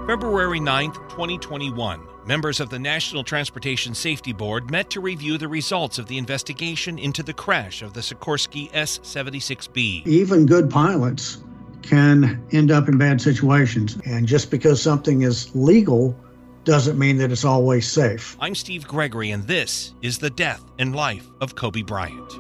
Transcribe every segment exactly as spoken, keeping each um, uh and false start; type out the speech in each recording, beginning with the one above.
February ninth, twenty twenty-one, members of the National Transportation Safety Board met to review the results of the investigation into the crash of the Sikorsky S seventy-six B. Even good pilots can end up in bad situations, and just because something is legal doesn't mean that it's always safe. I'm Steve Gregory, and this is the death and life of Kobe Bryant.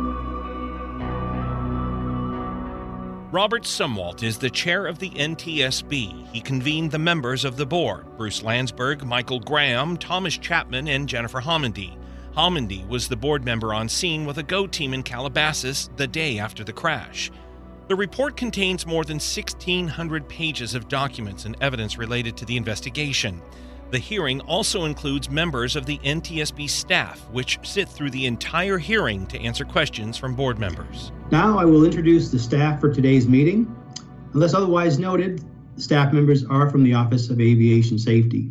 Robert Sumwalt is the chair of the N T S B. He convened the members of the board, Bruce Landsberg, Michael Graham, Thomas Chapman, and Jennifer Homendy. Homendy was the board member on scene with a GO team in Calabasas the day after the crash. The report contains more than sixteen hundred pages of documents and evidence related to the investigation. The hearing also includes members of the N T S B staff, which sit through the entire hearing to answer questions from board members. Now I will introduce the staff for today's meeting. Unless otherwise noted, the staff members are from the Office of Aviation Safety.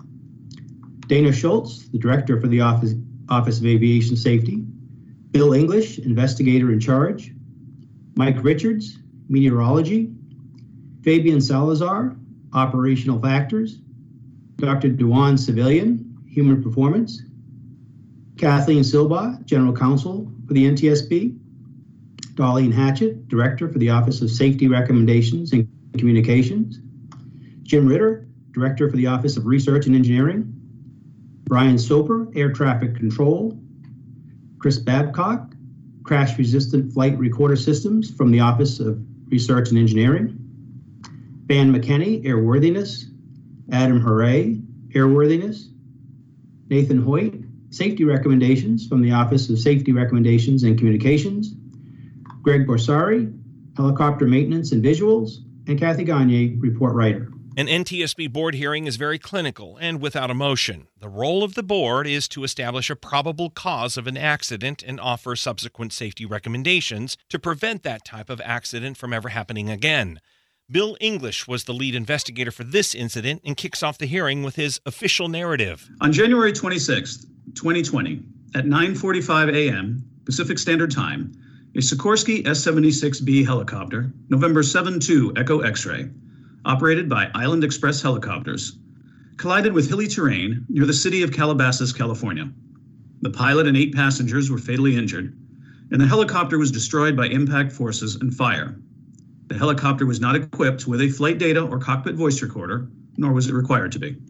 Dana Schultz, the Director for the Office, Office of Aviation Safety. Bill English, Investigator in Charge. Mike Richards, Meteorology. Fabian Salazar, Operational Factors. Doctor Dewan Civilian, Human Performance. Kathleen Silva, General Counsel for the N T S B. Darlene Hatchett, Director for the Office of Safety Recommendations and Communications. Jim Ritter, Director for the Office of Research and Engineering. Brian Soper, Air Traffic Control. Chris Babcock, Crash Resistant Flight Recorder Systems from the Office of Research and Engineering. Van McKenney, Airworthiness. Adam Hooray, Airworthiness. Nathan Hoyt, Safety Recommendations from the Office of Safety Recommendations and Communications. Greg Borsari, Helicopter Maintenance and Visuals. And Kathy Gagne, Report Writer. An N T S B board hearing is very clinical and without emotion. The role of the board is to establish a probable cause of an accident and offer subsequent safety recommendations to prevent that type of accident from ever happening again. Bill English was the lead investigator for this incident and kicks off the hearing with his official narrative. On January twenty-sixth, twenty twenty, at nine forty-five a.m. Pacific Standard Time, a Sikorsky S seventy-six B helicopter, November seven two Echo X-ray, operated by Island Express Helicopters, collided with hilly terrain near the city of Calabasas, California. The pilot and eight passengers were fatally injured, and the helicopter was destroyed by impact forces and fire. The helicopter was not equipped with a flight data or cockpit voice recorder, nor was it required to be.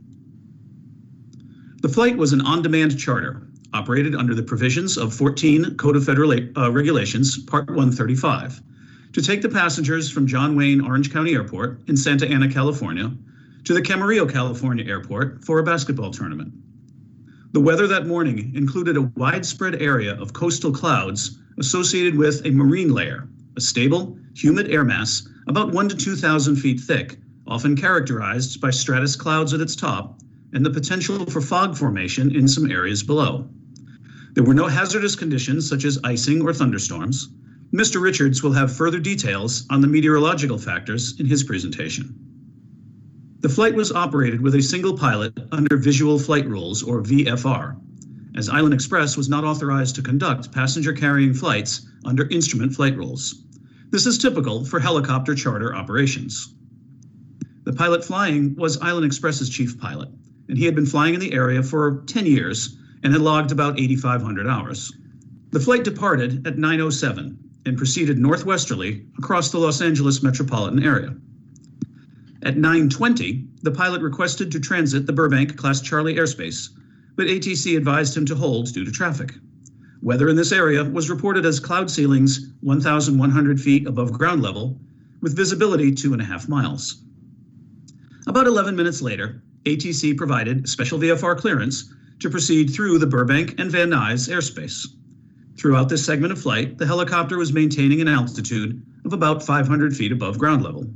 The flight was an on-demand charter, operated under the provisions of fourteen Code of Federal uh, Regulations, Part one thirty-five, to take the passengers from John Wayne Orange County Airport in Santa Ana, California, to the Camarillo, California Airport for a basketball tournament. The weather that morning included a widespread area of coastal clouds associated with a marine layer, a stable, humid air mass about one to two thousand feet thick, often characterized by stratus clouds at its top and the potential for fog formation in some areas below. There were no hazardous conditions such as icing or thunderstorms. Mister Richards will have further details on the meteorological factors in his presentation. The flight was operated with a single pilot under Visual Flight Rules, or V F R, as Island Express was not authorized to conduct passenger-carrying flights under Instrument Flight Rules. This is typical for helicopter charter operations. The pilot flying was Island Express's chief pilot, and he had been flying in the area for ten years and had logged about eighty-five hundred hours. The flight departed at nine oh seven and proceeded northwesterly across the Los Angeles metropolitan area. At nine twenty, the pilot requested to transit the Burbank Class Charlie airspace, but A T C advised him to hold due to traffic. Weather in this area was reported as cloud ceilings one thousand one hundred feet above ground level, with visibility two and a half miles. About eleven minutes later, A T C provided special V F R clearance to proceed through the Burbank and Van Nuys airspace. Throughout this segment of flight, the helicopter was maintaining an altitude of about five hundred feet above ground level.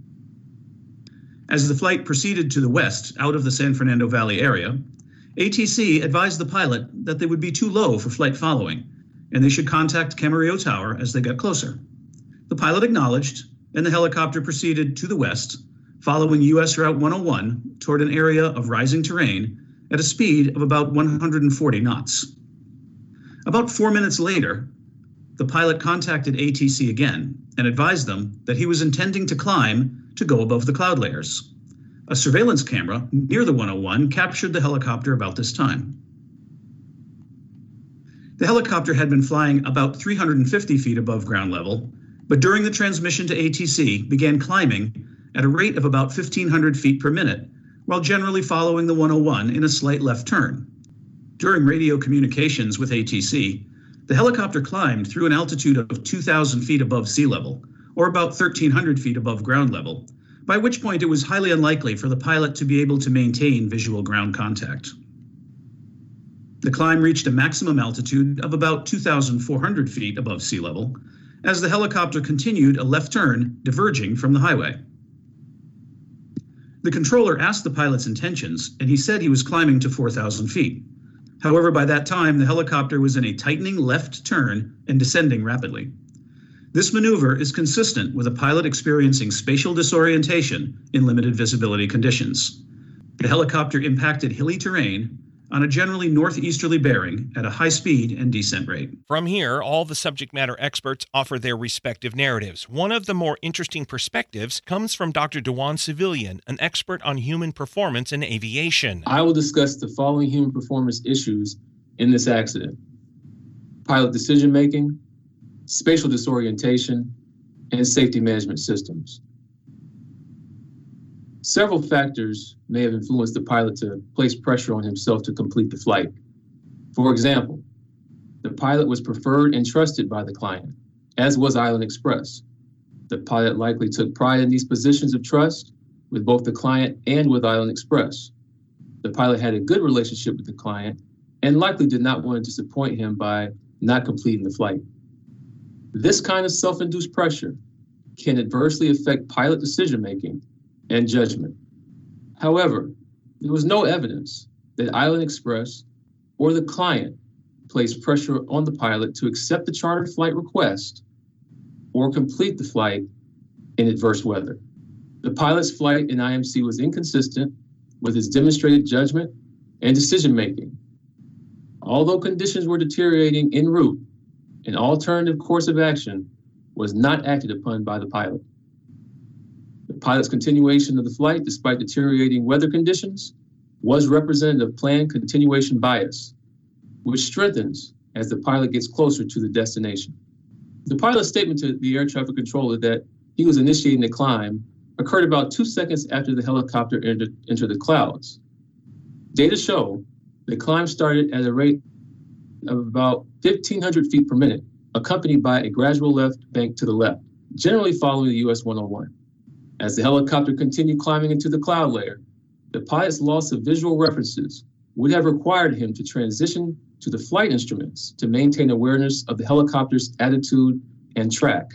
As the flight proceeded to the west out of the San Fernando Valley area, A T C advised the pilot that they would be too low for flight following, and they should contact Camarillo Tower as they got closer. The pilot acknowledged, and the helicopter proceeded to the west, following U S Route one oh one toward an area of rising terrain at a speed of about one hundred forty knots. About four minutes later, the pilot contacted A T C again and advised them that he was intending to climb to go above the cloud layers. A surveillance camera near the one oh one captured the helicopter about this time. The helicopter had been flying about three hundred fifty feet above ground level, but during the transmission to A T C began climbing at a rate of about fifteen hundred feet per minute, while generally following the one oh one in a slight left turn. During radio communications with A T C, the helicopter climbed through an altitude of two thousand feet above sea level, or about thirteen hundred feet above ground level, by which point it was highly unlikely for the pilot to be able to maintain visual ground contact. The climb reached a maximum altitude of about two thousand four hundred feet above sea level, as the helicopter continued a left turn diverging from the highway. The controller asked the pilot's intentions, and he said he was climbing to four thousand feet. However, by that time, the helicopter was in a tightening left turn and descending rapidly. This maneuver is consistent with a pilot experiencing spatial disorientation in limited visibility conditions. The helicopter impacted hilly terrain on a generally northeasterly bearing at a high speed and descent rate. From here, all the subject matter experts offer their respective narratives. One of the more interesting perspectives comes from Doctor Dewan Civilian, an expert on human performance in aviation. I will discuss the following human performance issues in this accident: pilot decision-making, spatial disorientation, and safety management systems. Several factors may have influenced the pilot to place pressure on himself to complete the flight. For example, the pilot was preferred and trusted by the client, as was Island Express. The pilot likely took pride in these positions of trust with both the client and with Island Express. The pilot had a good relationship with the client and likely did not want to disappoint him by not completing the flight. This kind of self-induced pressure can adversely affect pilot decision-making and judgment. However, there was no evidence that Island Express or the client placed pressure on the pilot to accept the chartered flight request or complete the flight in adverse weather. The pilot's flight in I M C was inconsistent with his demonstrated judgment and decision-making. Although conditions were deteriorating en route, an alternative course of action was not acted upon by the pilot. The pilot's continuation of the flight, despite deteriorating weather conditions, was representative of planned continuation bias, which strengthens as the pilot gets closer to the destination. The pilot's statement to the air traffic controller that he was initiating the climb occurred about two seconds after the helicopter entered, entered the clouds. Data show the climb started at a rate of about fifteen hundred feet per minute, accompanied by a gradual left bank to the left, generally following the U S one oh one. As the helicopter continued climbing into the cloud layer, the pilot's loss of visual references would have required him to transition to the flight instruments to maintain awareness of the helicopter's attitude and track.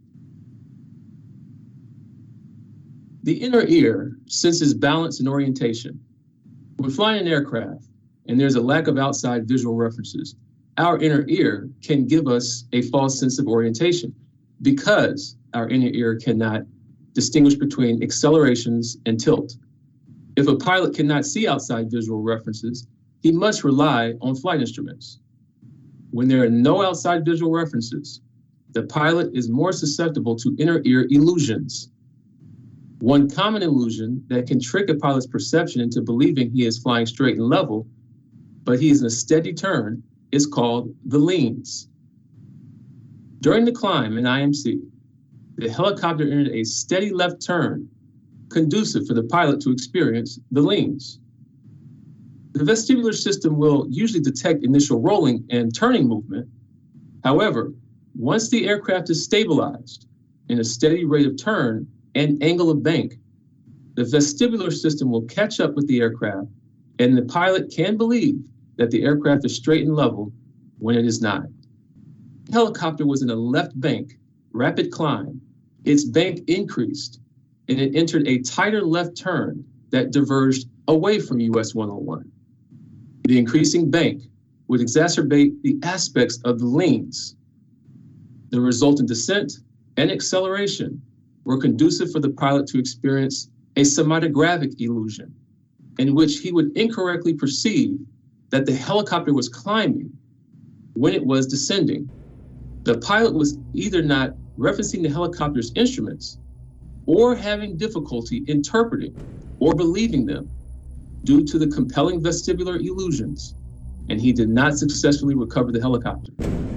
The inner ear senses balance and orientation. When flying an aircraft and there's a lack of outside visual references, our inner ear can give us a false sense of orientation because our inner ear cannot distinguish between accelerations and tilt. If a pilot cannot see outside visual references, he must rely on flight instruments. When there are no outside visual references, the pilot is more susceptible to inner ear illusions. One common illusion that can trick a pilot's perception into believing he is flying straight and level, but he is in a steady turn, is called the leans. During the climb in I M C, the helicopter entered a steady left turn, conducive for the pilot to experience the leans. The vestibular system will usually detect initial rolling and turning movement. However, once the aircraft is stabilized in a steady rate of turn and angle of bank, the vestibular system will catch up with the aircraft, and the pilot can believe that the aircraft is straight and level when it is not. The helicopter was in a left bank, rapid climb. Its bank increased, and it entered a tighter left turn that diverged away from U S one oh one. The increasing bank would exacerbate the aspects of the leans. The resultant descent and acceleration were conducive for the pilot to experience a somatogravic illusion, in which he would incorrectly perceive that the helicopter was climbing when it was descending. The pilot was either not referencing the helicopter's instruments or having difficulty interpreting or believing them due to the compelling vestibular illusions, and he did not successfully recover the helicopter.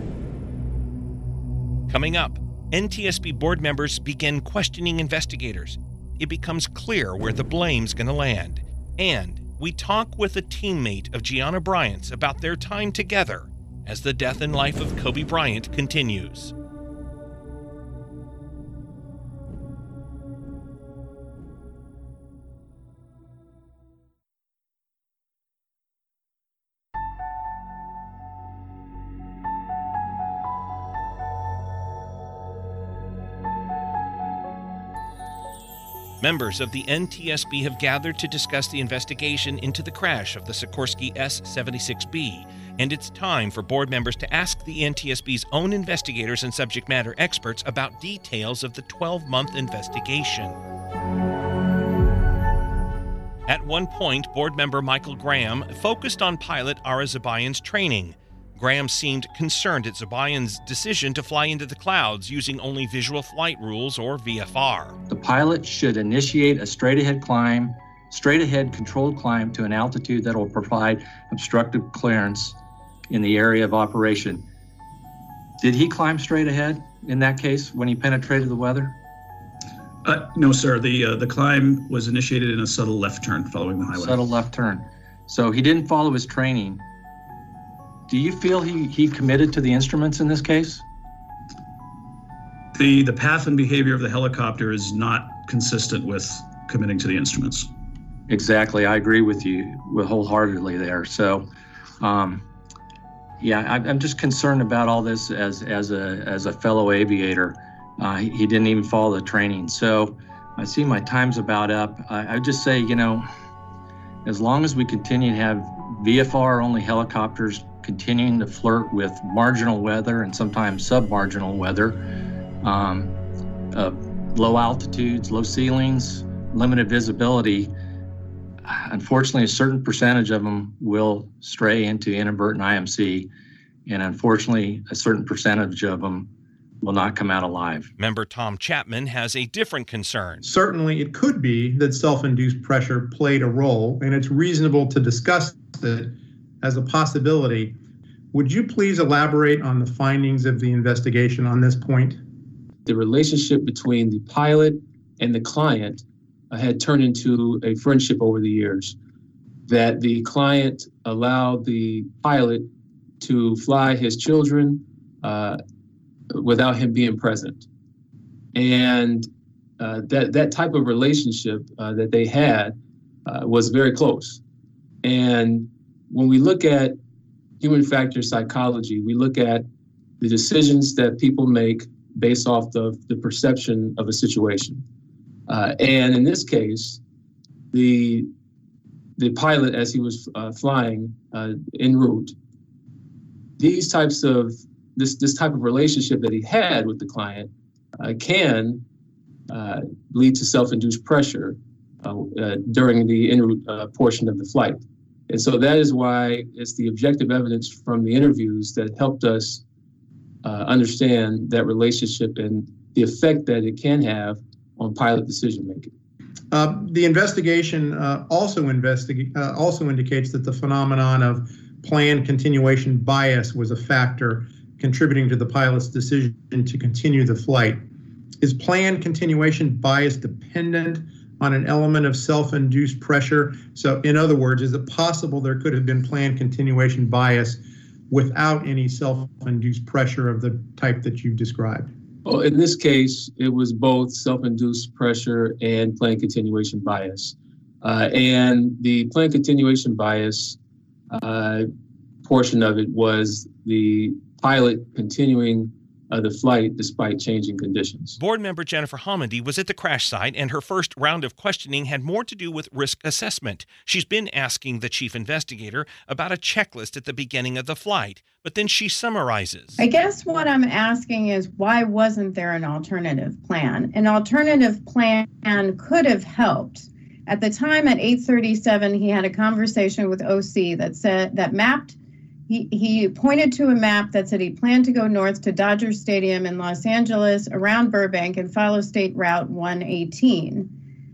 Coming up, N T S B board members begin questioning investigators. It becomes clear where the blame's going to land. And we talk with a teammate of Gianna Bryant's about their time together as the death and life of Kobe Bryant continues. Members of the N T S B have gathered to discuss the investigation into the crash of the Sikorsky S seventy-six B, and it's time for board members to ask the N T S B's own investigators and subject matter experts about details of the twelve-month investigation. At one point, board member Michael Graham focused on pilot Ara Zobayan's training. Graham seemed concerned at Zobayan's decision to fly into the clouds using only visual flight rules, or V F R. The pilot should initiate a straight-ahead climb, straight-ahead controlled climb to an altitude that will provide obstructive clearance in the area of operation. Did he climb straight ahead in that case when he penetrated the weather? Uh, no, sir. The uh, the climb was initiated in a subtle left turn following the highway. Subtle left turn. So he didn't follow his training. Do you feel he, he committed to the instruments in this case? The the path and behavior of the helicopter is not consistent with committing to the instruments. Exactly. I agree with you wholeheartedly there. So, um, yeah, I, I'm just concerned about all this as as a as a fellow aviator. Uh, he, he didn't even follow the training. So I see my time's about up. I, I would just say, you know, as long as we continue to have V F R only helicopters continuing to flirt with marginal weather and sometimes submarginal weather, um, uh, low altitudes, low ceilings, limited visibility, unfortunately, a certain percentage of them will stray into inadvertent I M C, and unfortunately, a certain percentage of them will not come out alive. Member Tom Chapman has a different concern. Certainly, it could be that self-induced pressure played a role, and it's reasonable to discuss it as a possibility. Would you please elaborate on the findings of the investigation on this point? The relationship between the pilot and the client uh, had turned into a friendship over the years, that the client allowed the pilot to fly his children uh, without him being present. And uh, that, that type of relationship uh, that they had uh, was very close. And when we look at human factor psychology, we look at the decisions that people make based off the, the perception of a situation. Uh, and in this case, the the pilot, as he was uh, flying uh, en route, these types of this this type of relationship that he had with the client uh, can uh, lead to self-induced pressure uh, uh, during the en route uh, portion of the flight. And so that is why it's the objective evidence from the interviews that helped us uh, understand that relationship and the effect that it can have on pilot decision-making. Uh, the investigation uh, also, investig- uh, also indicates that the phenomenon of planned continuation bias was a factor contributing to the pilot's decision to continue the flight. Is planned continuation bias dependent on an element of self-induced pressure? So in other words, is it possible there could have been planned continuation bias without any self-induced pressure of the type that you've described? Well, in this case, it was both self-induced pressure and planned continuation bias. Uh, and the planned continuation bias uh, portion of it was the pilot continuing Uh, the flight despite changing conditions. Board member Jennifer Homendy was at the crash site, and her first round of questioning had more to do with risk assessment. She's been asking the chief investigator about a checklist at the beginning of the flight, but then she summarizes. I guess what I'm asking is, why wasn't there an alternative plan? An alternative plan could have helped. At the time at eight thirty-seven, he had a conversation with O C that said that mapped He, he pointed to a map that said he planned to go north to Dodger Stadium in Los Angeles, around Burbank, and follow State Route one eighteen.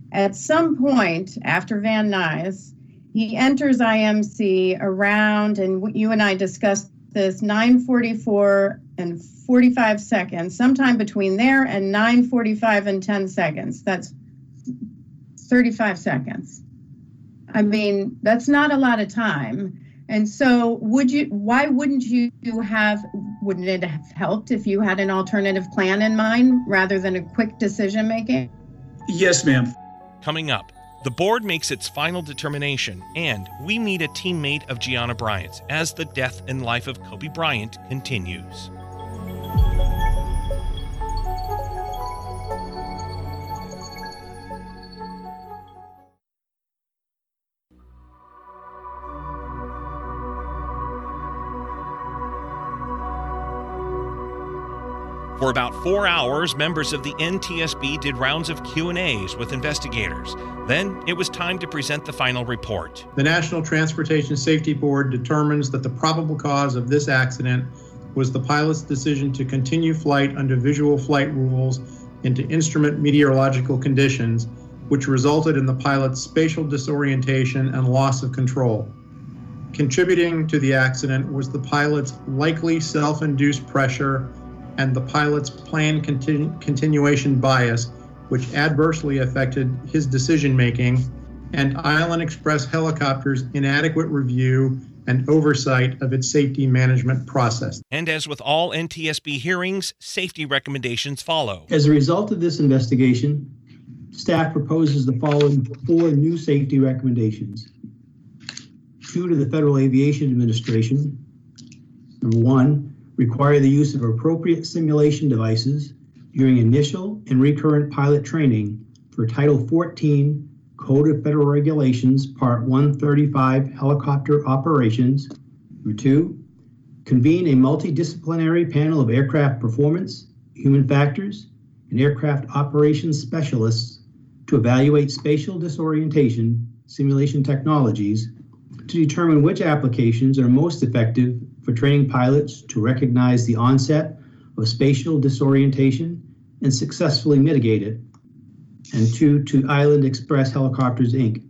At some point after Van Nuys, he enters I M C around, and you and I discussed this, nine forty-four and forty-five seconds, sometime between there and nine forty-five and ten seconds. That's thirty-five seconds. I mean, that's not a lot of time. And so would you, why wouldn't you have, wouldn't it have helped if you had an alternative plan in mind rather than a quick decision making? Yes, ma'am. Coming up, the board makes its final determination, and we meet a teammate of Gianna Bryant's as the death and life of Kobe Bryant continues. For about four hours, members of the N T S B did rounds of Q and A's with investigators. Then it was time to present the final report. The National Transportation Safety Board determines that the probable cause of this accident was the pilot's decision to continue flight under visual flight rules into instrument meteorological conditions, which resulted in the pilot's spatial disorientation and loss of control. Contributing to the accident was the pilot's likely self-induced pressure and the pilot's planned continu- continuation bias, which adversely affected his decision-making, and Island Express Helicopter's inadequate review and oversight of its safety management process. And as with all N T S B hearings, safety recommendations follow. As a result of this investigation, staff proposes the following four new safety recommendations. Two to the Federal Aviation Administration. Number one, require the use of appropriate simulation devices during initial and recurrent pilot training for Title fourteen Code of Federal Regulations, Part one thirty-five Helicopter Operations. Number two, convene a multidisciplinary panel of aircraft performance, human factors, and aircraft operations specialists to evaluate spatial disorientation simulation technologies to determine which applications are most effective for training pilots to recognize the onset of spatial disorientation and successfully mitigate it. And two, to Island Express Helicopters, Incorporated.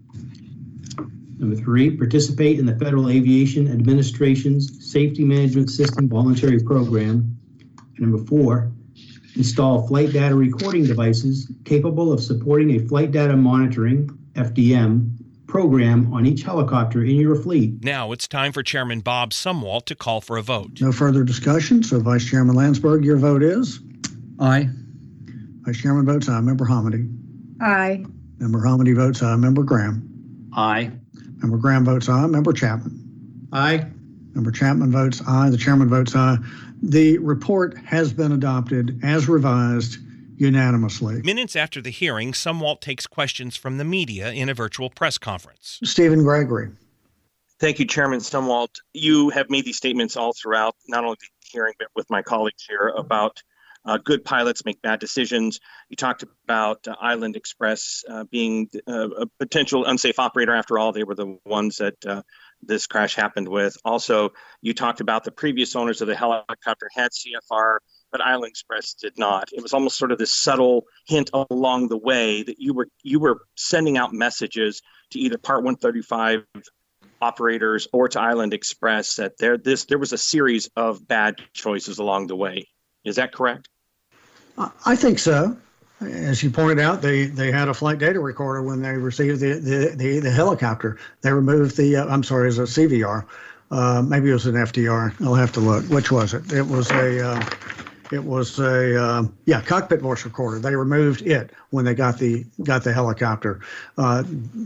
Number three, participate in the Federal Aviation Administration's Safety Management System Voluntary Program. And number four, install flight data recording devices capable of supporting a flight data monitoring, F D M, program on each helicopter in your fleet. Now it's time for Chairman Bob Sumwalt to call for a vote. No further discussion, so Vice Chairman Landsberg, your vote is? Aye. Vice Chairman votes aye. Member Hamady. Aye. Member Hamady votes aye. Member Graham. Aye. Member Graham votes aye. Member Chapman. Aye. Member Chapman votes aye. The chairman votes aye. The report has been adopted as revised unanimously. Minutes after the hearing, Sumwalt takes questions from the media in a virtual press conference. Stephen Gregory. Thank you, Chairman Sumwalt. You have made these statements all throughout, not only the hearing, but with my colleagues here about uh, good pilots make bad decisions. You talked about uh, Island Express uh, being uh, a potential unsafe operator. After all, they were the ones that uh, this crash happened with. Also, you talked about the previous owners of the helicopter had C F R, but Island Express did not. It was almost sort of this subtle hint along the way that you were you were sending out messages to either Part one thirty-five operators or to Island Express that there this there was a series of bad choices along the way. Is that correct? I think so. As you pointed out, they, they had a flight data recorder when they received the the, the, the helicopter. They removed the, uh, I'm sorry, it was a C V R. Uh, maybe it was an F D R. I'll have to look. Which was it? It was a, uh, it was a, uh, yeah, cockpit voice recorder. They removed it when they got the got the helicopter. Uh,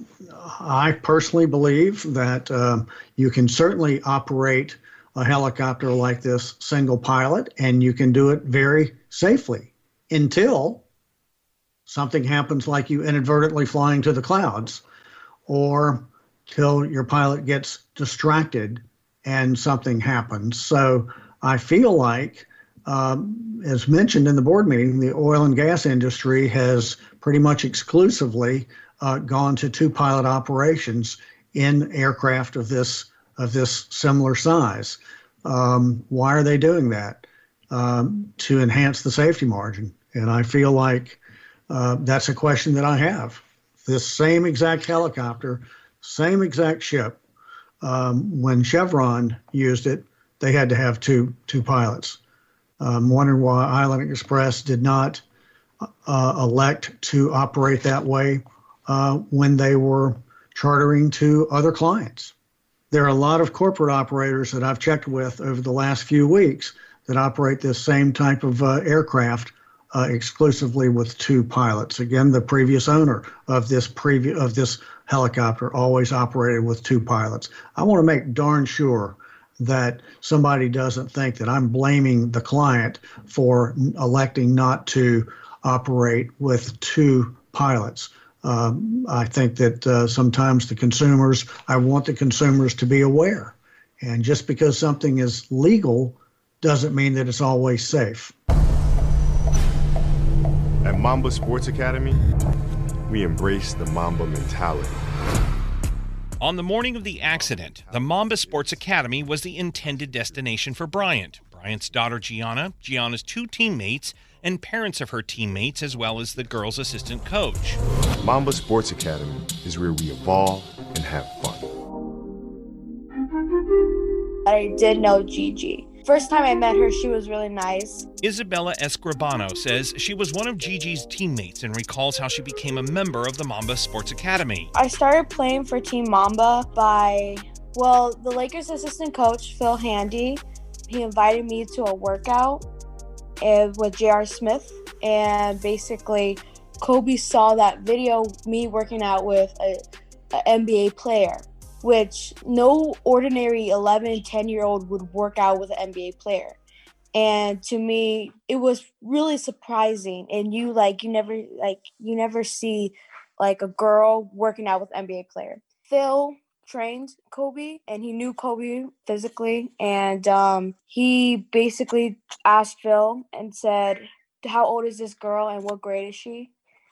I personally believe that um, you can certainly operate a helicopter like this single pilot, and you can do it very safely until something happens like you inadvertently flying to the clouds, or till your pilot gets distracted and something happens. So I feel like, um, as mentioned in the board meeting, the oil and gas industry has pretty much exclusively uh, gone to two pilot operations in aircraft of this of this similar size. Um, why are they doing that? Um, to enhance the safety margin. And I feel like uh, that's a question that I have this same exact helicopter, same exact ship. Um, when Chevron used it, they had to have two two pilots. I'm wondering why Island Express did not uh, elect to operate that way uh, when they were chartering to other clients. There are a lot of corporate operators that I've checked with over the last few weeks that operate this same type of uh, aircraft uh, exclusively with two pilots. Again, the previous owner of this previ- of this helicopter always operated with two pilots. I want to make darn sure that somebody doesn't think that I'm blaming the client for electing not to operate with two pilots. Um, I think that uh, sometimes the consumers, I want the consumers to be aware. And just because something is legal doesn't mean that it's always safe. At Mamba Sports Academy, we embrace the Mamba mentality. On the morning of the accident, the Mamba Sports Academy was the intended destination for Bryant, Bryant's daughter Gianna, Gianna's two teammates, and parents of her teammates, as well as the girls' assistant coach. Mamba Sports Academy is where we evolve and have fun. I did know Gigi. First time I met her, she was really nice. Isabella Escribano says she was one of Gigi's teammates and recalls how she became a member of the Mamba Sports Academy. I started playing for Team Mamba by, well, the Lakers assistant coach, Phil Handy. He invited me to a workout with J R Smith, and basically Kobe saw that video, me working out with a, a N B A player, which no ordinary eleven, ten-year-old would work out with an N B A player. And to me, it was really surprising. And you like you never like you never see like a girl working out with an N B A player. Phil trained Kobe, and he knew Kobe physically, and um, he basically asked Phil and said, "How old is this girl, and what grade is she?"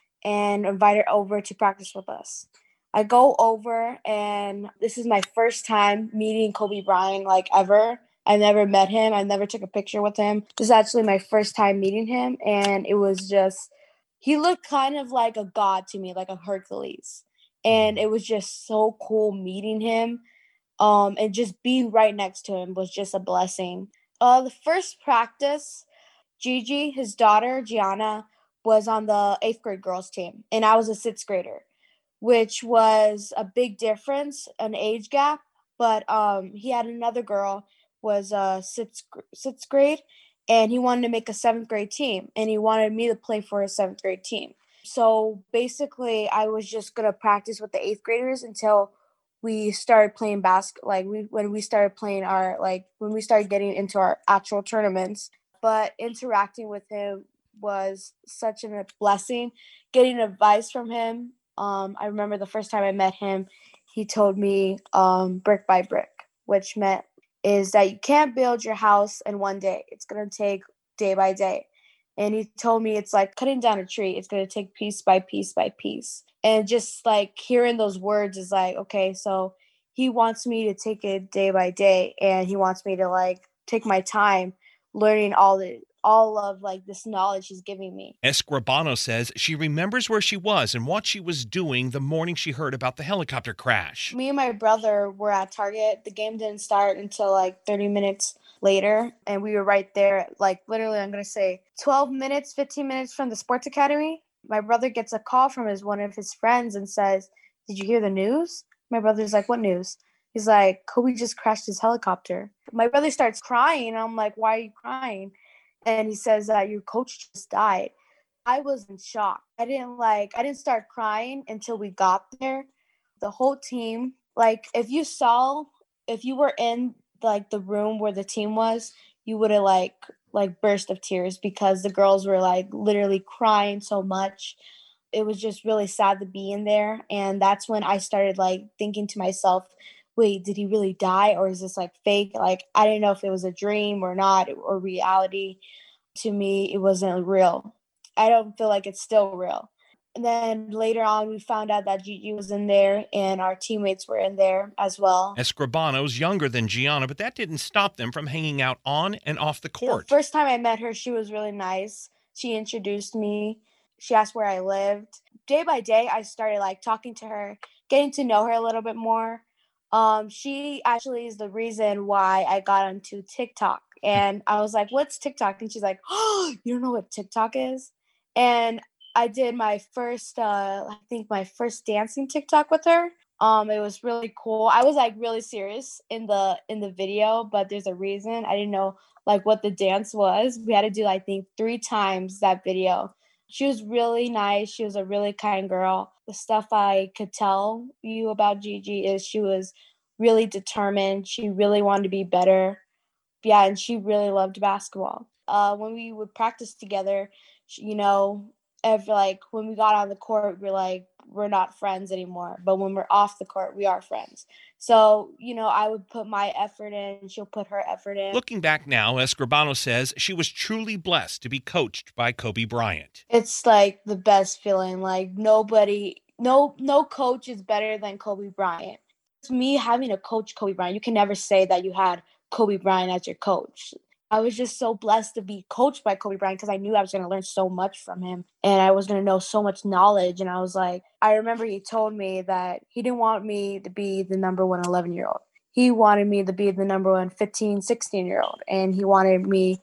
and invited her over to practice with us. I go over, and this is my first time meeting Kobe Bryant, like, ever. I never met him. I never took a picture with him. This is actually my first time meeting him, and it was just, he looked kind of like a god to me, like a Hercules. And it was just so cool meeting him, um, and just being right next to him was just a blessing. Uh, the first practice, Gigi, his daughter, Gianna, was on the eighth grade girls team, and I was a sixth grader, which was a big difference, an age gap. But um, he had another girl, was uh, sixth, sixth grade, and he wanted to make a seventh grade team, and he wanted me to play for his seventh grade team. So basically, I was just going to practice with the eighth graders until we started playing basketball, like we, when we started playing our, like when we started getting into our actual tournaments. But interacting with him was such a blessing. Getting advice from him. Um, I remember the first time I met him, he told me um, brick by brick, which meant is that you can't build your house in one day. It's going to take day by day. And he told me it's like cutting down a tree. It's going to take piece by piece by piece. And just like hearing those words is like, okay, so he wants me to take it day by day. And he wants me to like take my time learning all the all of like this knowledge he's giving me. Escribano says she remembers where she was and what she was doing the morning she heard about the helicopter crash. Me and my brother were at Target. The game didn't start until like thirty minutes later, and we were right there, like literally I'm gonna say twelve minutes, fifteen minutes from the sports academy. My brother gets a call from his one of his friends and says, "Did you hear the news?" My brother's like, "What news?" He's like, "Kobe just crashed his helicopter." My brother starts crying, and I'm like, "Why are you crying?" And he says that your coach just died. I was in shock. I didn't like, I didn't start crying until we got there. The whole team, like if you saw, if you were in like the room where the team was, you would have like, like burst of tears because the girls were like literally crying so much. It was just really sad to be in there. And that's when I started like thinking to myself, wait, did he really die, or is this like fake? Like, I didn't know if it was a dream or not, or reality. To me, it wasn't real. I don't feel like it's still real. And then later on, we found out that Gigi was in there and our teammates were in there as well. Escribano's younger than Gianna, but that didn't stop them from hanging out on and off the court. The first time I met her, she was really nice. She introduced me. She asked where I lived. day by day, I started like talking to her, getting to know her a little bit more. Um, she actually is the reason why I got onto TikTok. And I was like, what's TikTok? And she's like, oh, you don't know what TikTok is? And I did my first, uh, I think my first dancing TikTok with her. Um, it was really cool. I was like really serious in the in the video, but there's a reason. I didn't know like what the dance was. We had to do, I think, three times that video. She was really nice. She was a really kind girl. The stuff I could tell you about Gigi is she was really determined. She really wanted to be better. Yeah, and she really loved basketball. Uh, when we would practice together, she, you know, every, like when we got on the court, we're like, we're not friends anymore. But when we're off the court, we are friends. So, you know, I would put my effort in, she'll put her effort in. Looking back now, Escribano says she was truly blessed to be coached by Kobe Bryant. It's like the best feeling. Like nobody, no, no coach is better than Kobe Bryant. It's me having a coach, Kobe Bryant. You can never say that you had Kobe Bryant as your coach. I was just so blessed to be coached by Kobe Bryant because I knew I was going to learn so much from him and I was going to know so much knowledge. And I was like, I remember he told me that he didn't want me to be the number one eleven-year-old. He wanted me to be the number one fifteen, sixteen-year-old. And he wanted me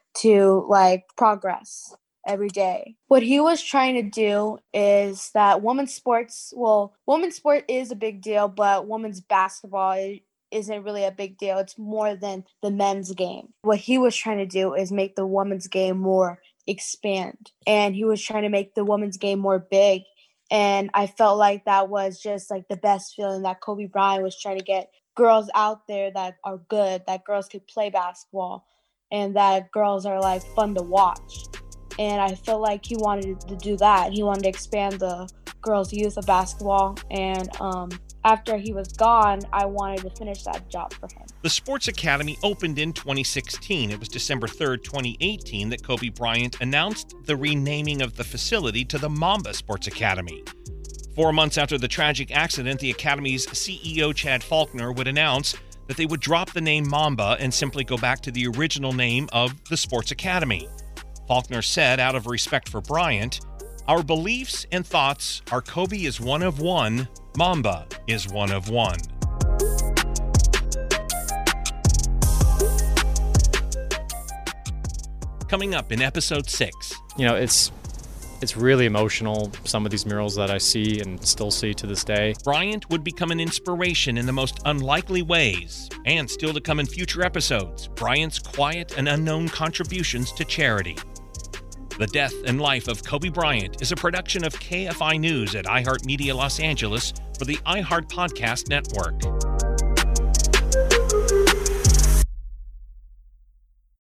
to like progress every day. What he was trying to do is that women's sports, well, women's sport is a big deal, but women's basketball is isn't really a big deal. It's more than the men's game. What he was trying to do is make the women's game more expand. And he was trying to make the women's game more big. And I felt like that was just like the best feeling that Kobe Bryant was trying to get girls out there that are good, that girls could play basketball, and that girls are like fun to watch. And I felt like he wanted to do that. He wanted to expand the girls' youth of basketball. And um, after he was gone, I wanted to finish that job for him. The Sports Academy opened in twenty sixteen. It was December third, twenty eighteen that Kobe Bryant announced the renaming of the facility to the Mamba Sports Academy. Four months after the tragic accident, the Academy's C E O Chad Faulkner would announce that they would drop the name Mamba and simply go back to the original name of the Sports Academy. Faulkner said, out of respect for Bryant, "Our beliefs and thoughts are Kobe is one of one, Mamba is one of one." Coming up in episode six. You know, it's it's really emotional, some of these murals that I see and still see to this day. Bryant would become an inspiration in the most unlikely ways, and still to come in future episodes, Bryant's quiet and unknown contributions to charity. The Death and Life of Kobe Bryant is a production of K F I News at iHeartMedia Los Angeles for the iHeart Podcast Network.